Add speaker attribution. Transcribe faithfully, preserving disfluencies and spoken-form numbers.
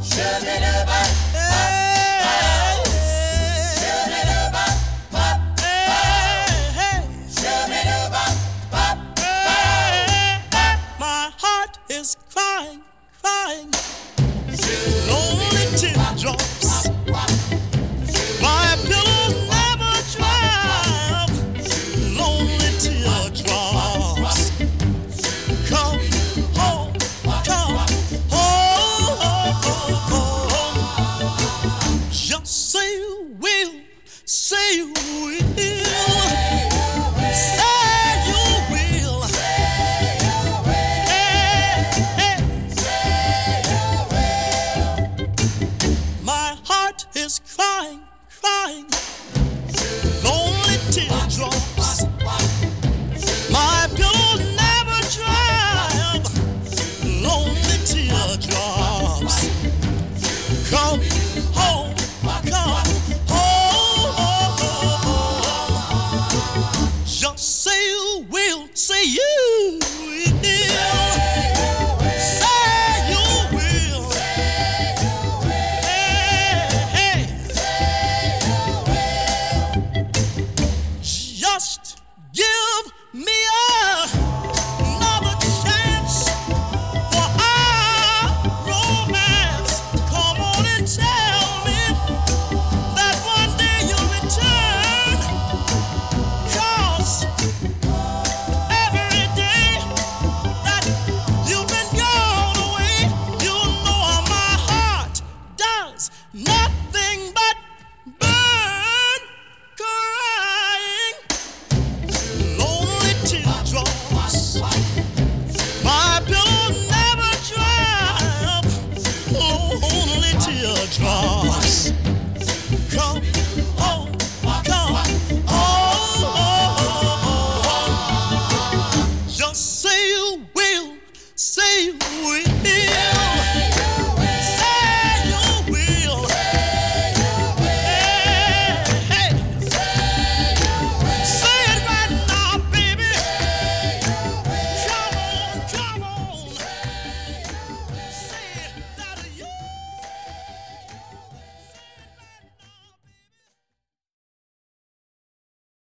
Speaker 1: My heart is crying, crying, lonely teardrops. My pillow never dry, lonely teardrops. Come home, come home. Just say you will, say you will. Is crying, crying.